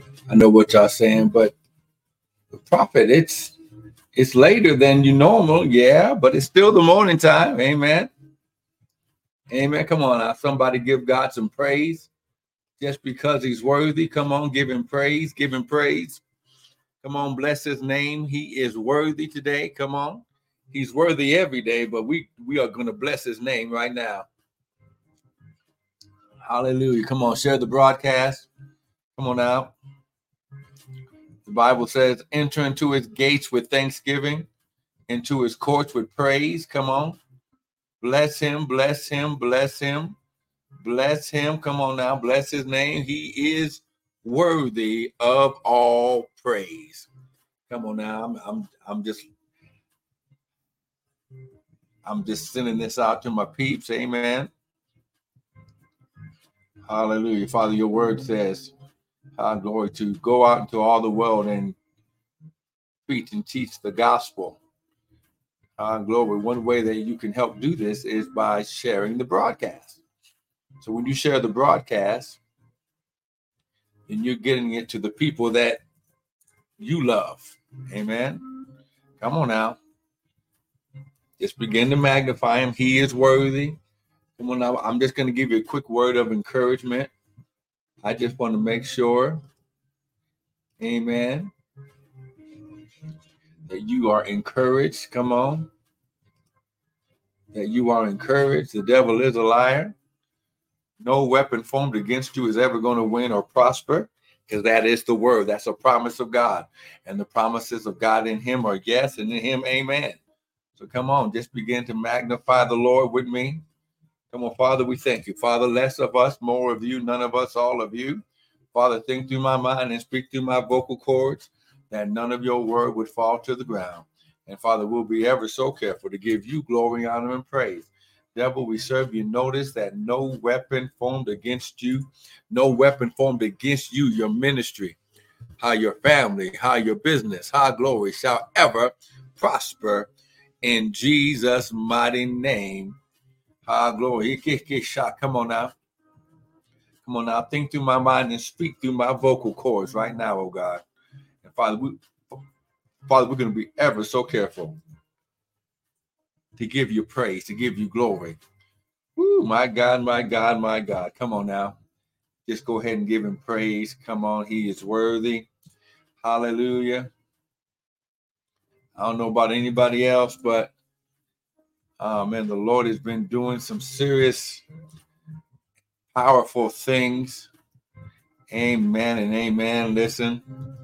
I know what y'all saying, but the prophet, it's later than you normal, yeah, but it's still the morning time. Amen. Amen. Come on now. Somebody give God some praise just because he's worthy. Come on, give him praise. Give him praise. Come on, bless his name. He is worthy today. Come on. He's worthy every day, but we are going to bless his name right now. Hallelujah. Come on, share the broadcast. Come on out. The Bible says, enter into his gates with thanksgiving, into his courts with praise. Come on. Bless him, bless him, bless him, bless him. Come on now, bless his name. He is worthy of all praise. Come on now. I'm just sending this out to my peeps. Amen. Hallelujah. Father, your word says, glory, to go out into all the world and preach and teach the gospel. Glory. One way that you can help do this is by sharing the broadcast. So when you share the broadcast, and you're getting it to the people that you love. Amen. Come on now. Just begin to magnify him. He is worthy. Come on now. I'm just going to give you a quick word of encouragement. I just want to make sure, amen, that you are encouraged. Come on. That you are encouraged. The devil is a liar. No weapon formed against you is ever going to win or prosper, because that is the word. That's a promise of God. And the promises of God in him are yes, and in him, amen. So come on, just begin to magnify the Lord with me. Come on, Father, we thank you. Father, less of us, more of you, none of us, all of you. Father, think through my mind and speak through my vocal cords, that none of your word would fall to the ground. And Father, we'll be ever so careful to give you glory, honor, and praise. Devil, we serve you. Notice that no weapon formed against you, no weapon formed against you, your ministry, how your family, how your business, how glory shall ever prosper in Jesus' mighty name. How glory. Come on now. Come on now. Think through my mind and speak through my vocal cords right now, oh God. And Father, we're going to be ever so careful to give you praise, to give you glory. Woo, my God, my God, my God. Come on now. Just go ahead and give him praise. Come on. He is worthy. Hallelujah. I don't know about anybody else, but man, the Lord has been doing some serious, powerful things. Amen and amen. Listen.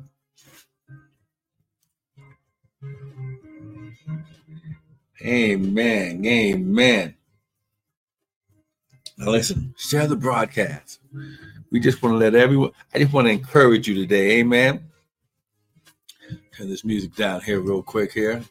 Amen. Amen. Now listen, share the broadcast. We just want to let everyone, I just want to encourage you today. Amen. Turn this music down here real quick here.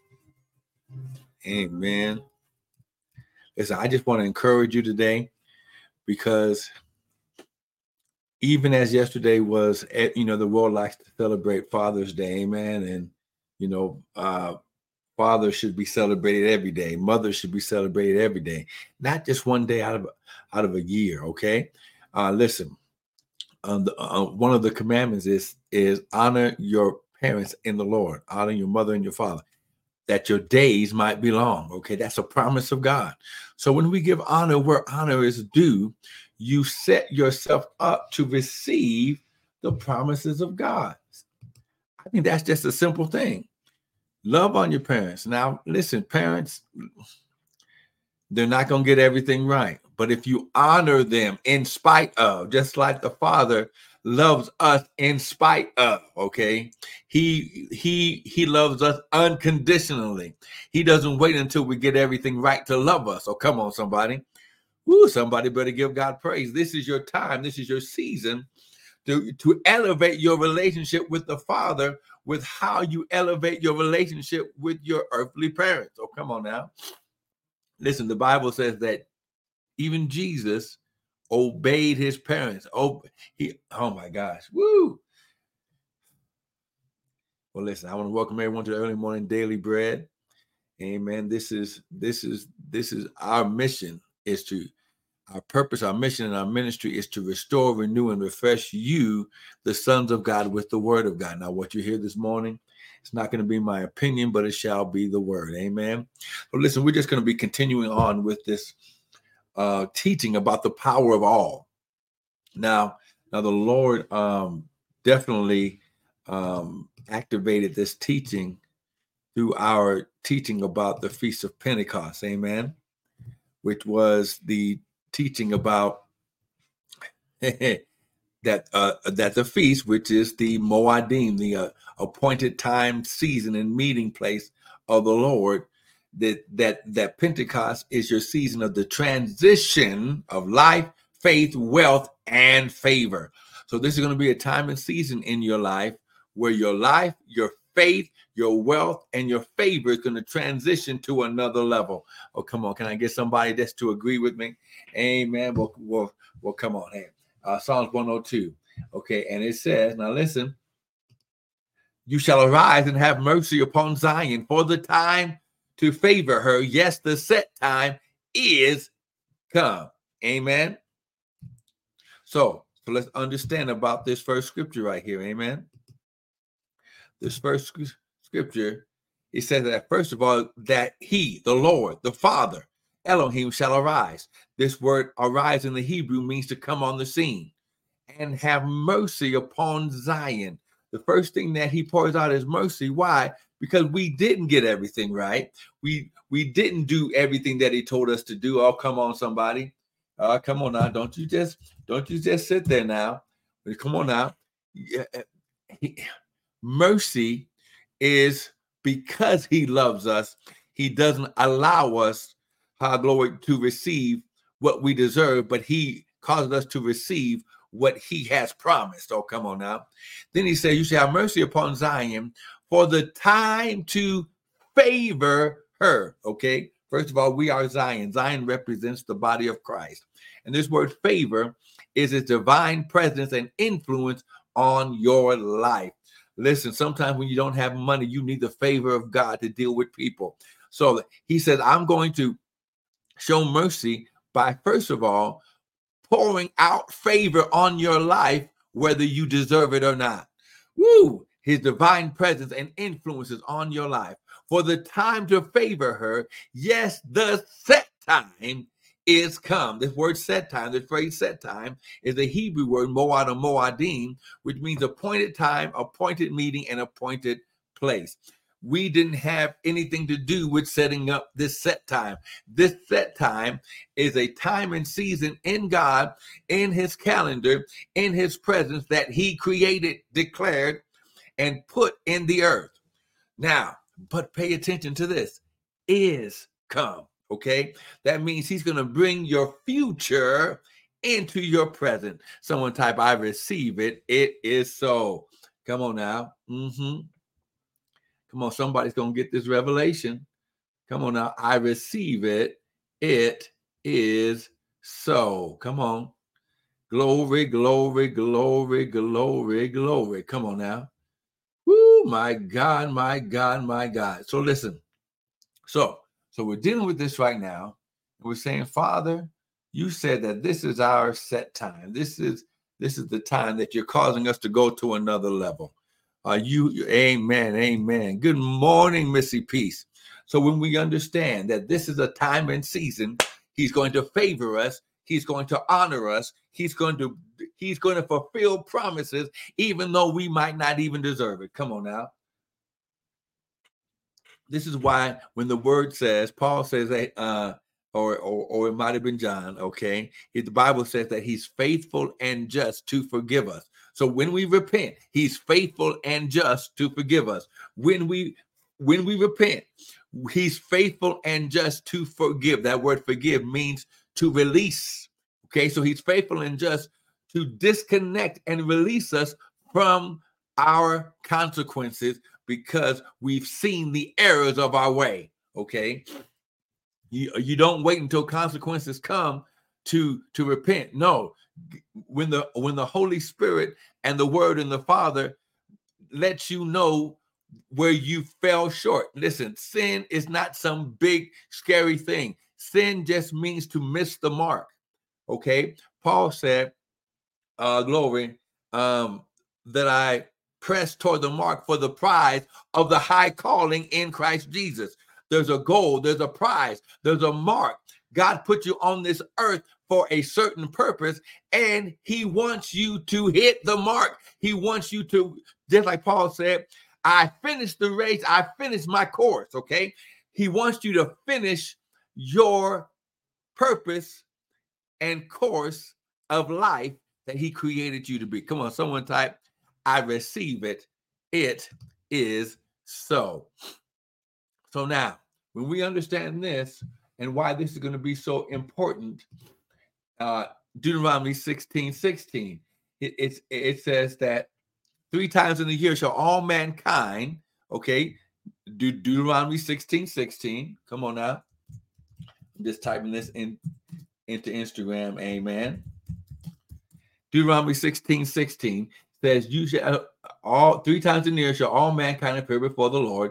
Amen. Listen, I just want to encourage you today, because even as yesterday was, the world likes to celebrate Father's Day. Amen. And, fathers should be celebrated every day. Mothers should be celebrated every day, not just one day out of a year. Okay. Listen, one of the commandments is honor your parents in the Lord, honor your mother and your father, that your days might be long. Okay. That's a promise of God. So when we give honor where honor is due, you set yourself up to receive the promises of God. I think that's just a simple thing. Love on your parents. Now, listen, parents, they're not going to get everything right. But if you honor them in spite of, just like the Father loves us in spite of, okay? He loves us unconditionally. He doesn't wait until we get everything right to love us. Oh, come on, somebody. Woo, somebody better give God praise. This is your time. This is your season to elevate your relationship with the Father with how you elevate your relationship with your earthly parents. Oh, come on now. Listen, the Bible says that even Jesus obeyed his parents. Oh my gosh. Woo. Well, listen, I want to welcome everyone to the Early Morning Daily Bread. Amen. This is our mission, is to Our purpose, our mission, and our ministry is to restore, renew, and refresh you, the sons of God, with the word of God. Now, what you hear this morning, it's not going to be my opinion, but it shall be the word. Amen. So listen, we're just going to be continuing on with this teaching about the power of all. Now the Lord definitely activated this teaching through our teaching about the Feast of Pentecost. Amen. Which was the teaching about that the feast, which is the Moadim, the appointed time, season, and meeting place of the Lord, that Pentecost is your season of the transition of life, faith, wealth, and favor. So this is going to be a time and season in your life where your life, your faith, your wealth, and your favor is going to transition to another level. Oh, come on. Can I get somebody that's to agree with me? Amen. Well, come on. Hey, Psalms 102. Okay. And it says, now listen, you shall arise and have mercy upon Zion, for the time to favor her. Yes, the set time is come. Amen. So let's understand about this first scripture right here. Amen. This first scripture, it says that first of all, that he, the Lord, the Father, Elohim, shall arise. This word arise in the Hebrew means to come on the scene and have mercy upon Zion. The first thing that he pours out is mercy. Why? Because we didn't get everything right. We didn't do everything that he told us to do. Oh, come on, somebody. Come on now. Don't you just sit there now. Come on now. Mercy is because he loves us. He doesn't allow us, glory, to receive what we deserve, but he causes us to receive what he has promised. Oh, come on now. Then he said, you shall have mercy upon Zion for the time to favor her. Okay. First of all, we are Zion. Zion represents the body of Christ. And this word favor is his divine presence and influence on your life. Listen, sometimes when you don't have money, you need the favor of God to deal with people. So he says, I'm going to show mercy by, first of all, pouring out favor on your life, whether you deserve it or not. Woo! His divine presence and influences on your life. For the time to favor her, yes, the set time is come. This word set time, this phrase set time, is the Hebrew word moad or moadim, which means appointed time, appointed meeting, and appointed place. We didn't have anything to do with setting up this set time. This set time is a time and season in God, in his calendar, in his presence that he created, declared, and put in the earth. Now, but pay attention to this, is come. Okay, that means he's going to bring your future into your present. Someone type, I receive it. It is so. Come on now. Come on, somebody's going to get this revelation. Come on now. I receive it. It is so. Come on. Glory, glory, glory, glory, glory. Come on now. Woo, my God, my God, my God. So listen. So we're dealing with this right now. We're saying, Father, you said that this is our set time. This is the time that you're causing us to go to another level. Amen, amen. Good morning, Missy Peace. So when we understand that this is a time and season, he's going to favor us. He's going to honor us. He's going to fulfill promises, even though we might not even deserve it. Come on now. This is why when the word says, Paul says that, or it might have been John, okay? The Bible says that he's faithful and just to forgive us. So when we repent, he's faithful and just to forgive us. When we repent, he's faithful and just to forgive. That word forgive means to release. Okay, so he's faithful and just to disconnect and release us from our consequences, because we've seen the errors of our way. Okay, you don't wait until consequences come to repent. No, when the Holy Spirit and the Word and the Father lets you know where you fell short. Listen, sin is not some big scary thing. Sin just means to miss the mark. Okay. Paul said, glory, that I press toward the mark for the prize of the high calling in Christ Jesus. There's a goal, there's a prize, there's a mark. God put you on this earth for a certain purpose, and he wants you to hit the mark. He wants you to, just like Paul said, I finished the race, I finished my course, okay? He wants you to finish your purpose and course of life that he created you to be. Come on, someone type, I receive it. It is so. So now, when we understand this and why this is going to be so important, Deuteronomy 16:16, it says that 3 times in a year shall all mankind, okay, Deuteronomy 16:16. Come on now. I'm just typing this into Instagram. Amen. Deuteronomy 16:16 says, you shall all 3 times in a year shall all mankind appear before the Lord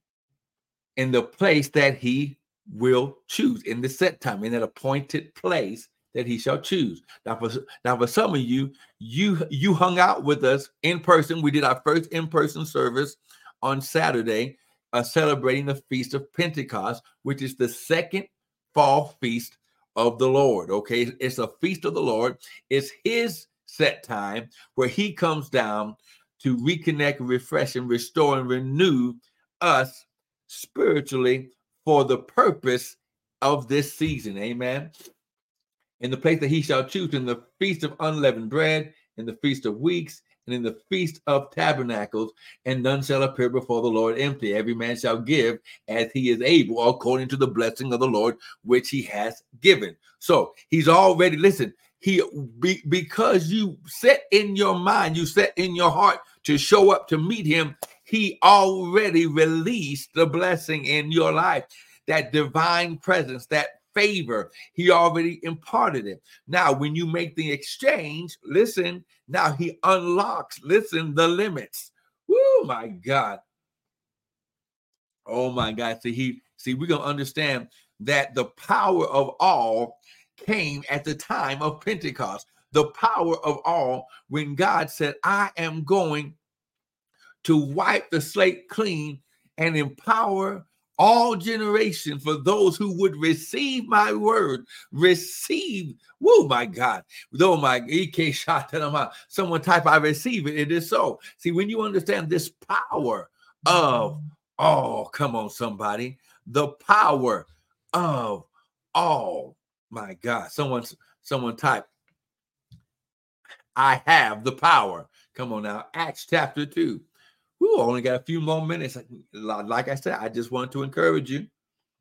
in the place that he will choose, in the set time, in that appointed place that he shall choose. Now for some of you, you hung out with us in person. We did our first in-person service on Saturday, celebrating the Feast of Pentecost, which is the second fall feast of the Lord. Okay, it's a feast of the Lord. It's his set time where he comes down to reconnect, refresh, and restore and renew us spiritually for the purpose of this season. Amen. In the place that he shall choose, in the feast of unleavened bread, in the feast of weeks, and in the feast of tabernacles, and none shall appear before the Lord empty. Every man shall give as he is able, according to the blessing of the Lord, which he has given. So he's already, listen, because you set in your mind, you set in your heart to show up to meet him, he already released the blessing in your life, that divine presence, that favor. He already imparted it. Now, when you make the exchange, listen, now he unlocks, listen, the limits. Oh my God. Oh my God. See, we're going to understand that the power of all came at the time of Pentecost. The power of all, when God said, I am going to wipe the slate clean and empower all generations for those who would receive my word, receive, oh my God, oh my, someone type, I receive it, it is so. See, when you understand this power of, oh, come on, somebody, the power of all, my God, someone type, I have the power. Come on now, Acts chapter 2. Ooh, only got a few more minutes. Like I said, I just want to encourage you.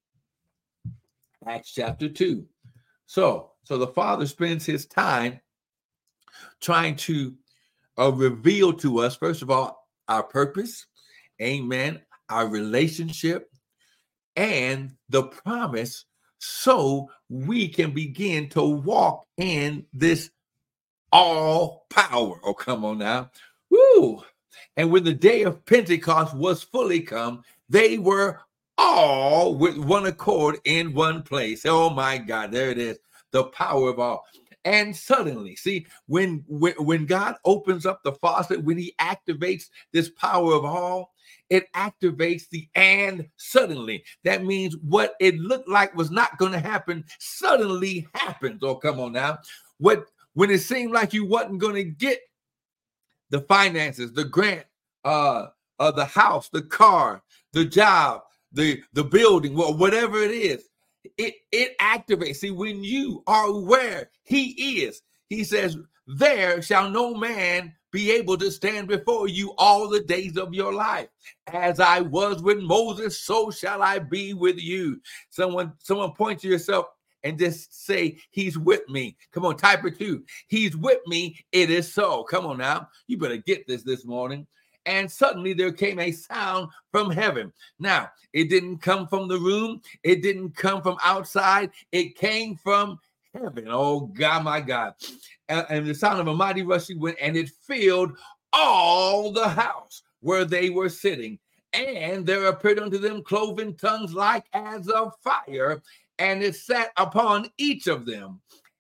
Acts chapter 2. So the Father spends his time trying to reveal to us, first of all, our purpose, amen, our relationship, and the promise, so we can begin to walk in this all power. Oh, come on now. Woo! And when the day of Pentecost was fully come, they were all with one accord in one place. Oh my God, there it is, the power of all. And suddenly, see, when God opens up the faucet, when he activates this power of all, it activates the and suddenly. That means what it looked like was not going to happen suddenly happens. Oh, come on now. When it seemed like you wasn't going to get the finances, the grant, the house, the car, the job, the building, whatever it is, it activates. See, when you are where he is, he says, there shall no man be able to stand before you all the days of your life. As I was with Moses, so shall I be with you. Someone point to yourself and just say, he's with me. Come on, type it too. He's with me. It is so. Come on now. You better get this morning. And suddenly there came a sound from heaven. Now, it didn't come from the room. It didn't come from outside. It came from heaven. Oh, God, my God. And the sound of a mighty rushing wind, and it filled all the house where they were sitting. And there appeared unto them cloven tongues like as of fire, and it sat upon each of them.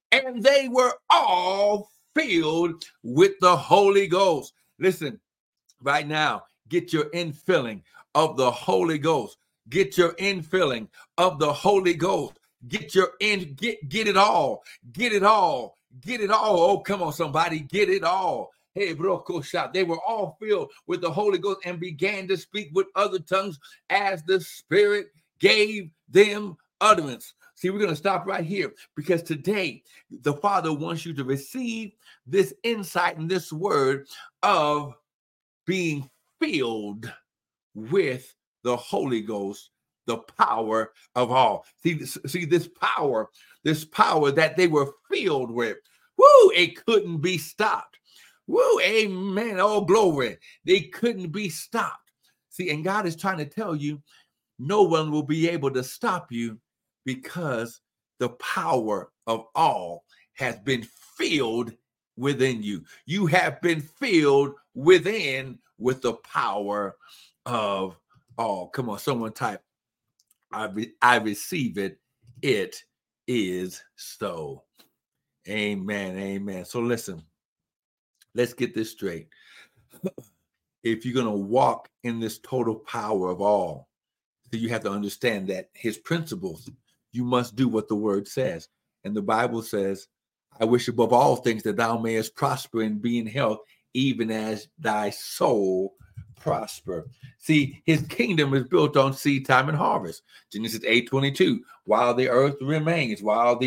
and they were all filled with the Holy Ghost. Listen, right now, get your infilling of the Holy Ghost. Get your infilling of the Holy Ghost. Get it all. Get it all. Get it all. Oh, come on, somebody. Get it all. Hey, Broko shot. They were all filled with the Holy Ghost and began to speak with other tongues as the Spirit gave them utterance. See, we're going to stop right here because today the Father wants you to receive this insight and this word of being filled with the Holy Ghost, the power of all. See this power that they were filled with. Woo, it couldn't be stopped. Woo, amen. Oh, glory. They couldn't be stopped. See, and God is trying to tell you, no one will be able to stop you because the power of all has been filled within you. You have been filled within with the power of all. Come on, someone type, I receive it. It is so. Amen. Amen. So listen, let's get this straight. If you're going to walk in this total power of all, so you have to understand that his principles, you must do what the word says. And the Bible says, I wish above all things that thou mayest prosper and be in health, even as thy soul prosper. See, his kingdom is built on seed time and harvest. Genesis 8:22, while the earth remains,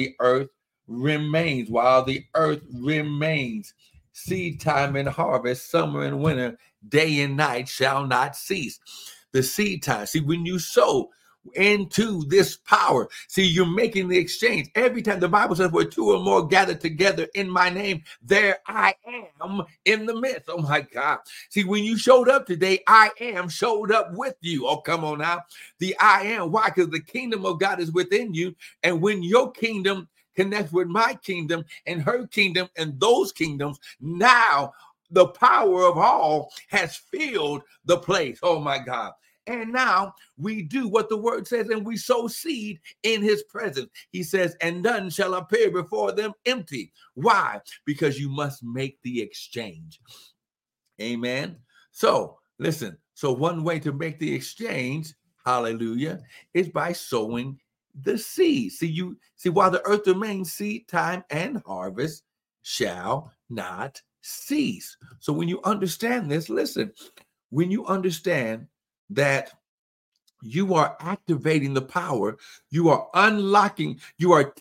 seed time and harvest, summer and winter, day and night shall not cease. The seed time. See, when you sow into this power, see, you're making the exchange. Every time the Bible says where two or more gathered together in my name, there I am in the midst. Oh my God. See, when you showed up today, I am showed up with you. Oh, come on now. The I am. Why? Because the kingdom of God is within you. And when your kingdom connects with my kingdom and her kingdom and those kingdoms, now the power of all has filled the place. Oh my God. And now we do what the word says, and we sow seed in his presence. He says, and none shall appear before them empty. Why? Because you must make the exchange. Amen. So listen, so one way to make the exchange, hallelujah, is by sowing the seed. See, while the earth remains, seed time and harvest shall not cease. So when you understand this, listen, when you understand that you are activating the power, you are unlocking, let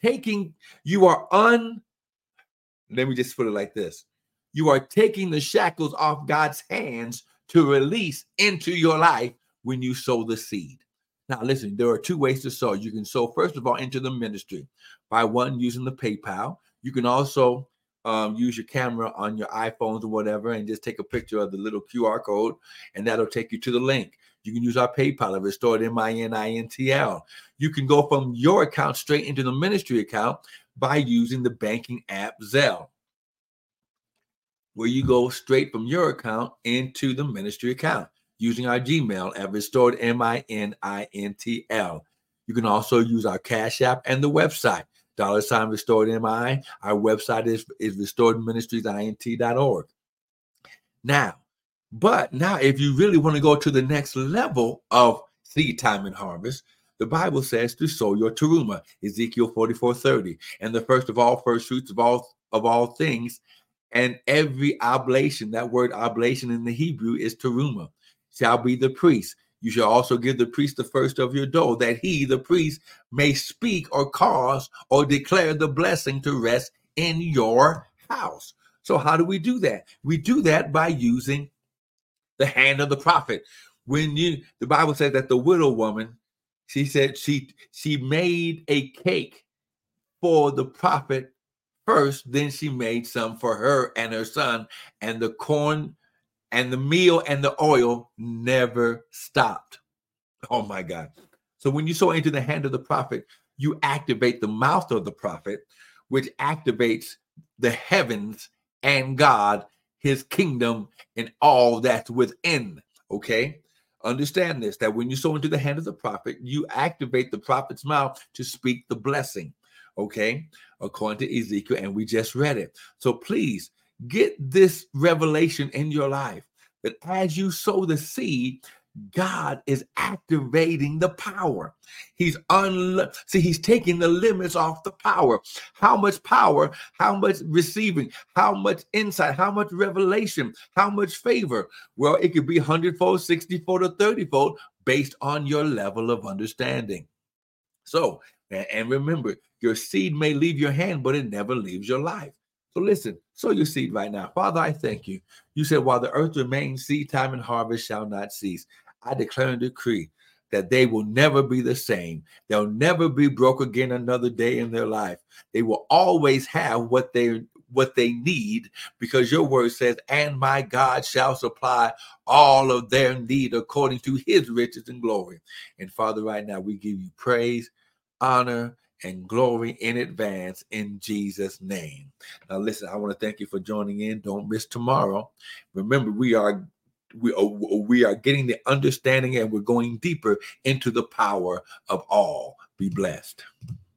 me just put it like this. You are taking the shackles off God's hands to release into your life when you sow the seed. Now, listen, there are two ways to sow. You can sow, first of all, into the ministry by one, using the PayPal. You can also use your camera on your iPhones or whatever and just take a picture of the little QR code, and that'll take you to the link. You can use our PayPal at RestoredMININTL. You can go from your account straight into the ministry account by using the banking app Zelle, where you go straight from your account into the ministry account using our Gmail at RestoredMININTL. You can also use our Cash App and the website, $RestoredMI. Our website is restoredministriesint.org. Now, if you really want to go to the next level of seed time and harvest, the Bible says to sow your teruma, Ezekiel 44:30, and the first fruits of all things, and every oblation. That word oblation in the Hebrew is teruma, shall be the priest. You shall also give the priest the first of your dough, that he, the priest, may speak or cause or declare the blessing to rest in your house. So how do we do that? We do that by using the hand of the prophet. The Bible says that the widow woman, she said she made a cake for the prophet first, then she made some for her and her son, and the corn and the meal and the oil never stopped. Oh my God. So when you sow into the hand of the prophet, you activate the mouth of the prophet, which activates the heavens and God, his kingdom, and all that's within. Okay. Understand this, that when you sow into the hand of the prophet, you activate the prophet's mouth to speak the blessing. Okay. according to Ezekiel, and we just read it. So please get this revelation in your life that as you sow the seed, God is activating the power. He's taking the limits off the power. How much power, how much receiving, how much insight, how much revelation, how much favor? Well, it could be 100-fold, 60-fold, or 30-fold based on your level of understanding. So, and remember, your seed may leave your hand, but it never leaves your life. So listen, sow your seed right now. Father, I thank you. You said, while the earth remains, seed time and harvest shall not cease. I declare and decree that they will never be the same. They'll never be broke again another day in their life. They will always have what they need, because your word says, and my God shall supply all of their need according to his riches and glory. And Father, right now we give you praise, honor, and glory in advance in Jesus' name. Now listen, I want to thank you for joining in. Don't miss tomorrow. Remember, we are getting the understanding, and we're going deeper into the power of all. Be blessed.